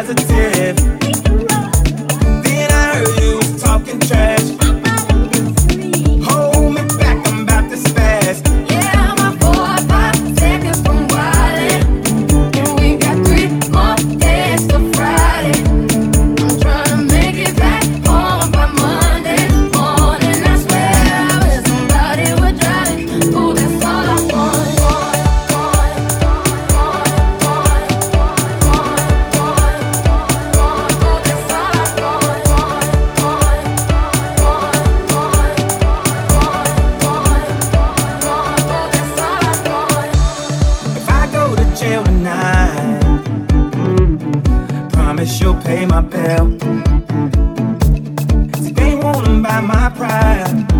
positive. Then I heard you was talking trash. Hold me back, I'm about to spaz. Yeah, I'm a 4 or 5 seconds from wildin', and we got 3 more days till Friday. I'm tryna make it back home by Monday morning. I swear I wish somebody would drive it. Oh, that's all I want. If I go to jail tonight, promise you'll pay my bill. See, they wanna buy my pride.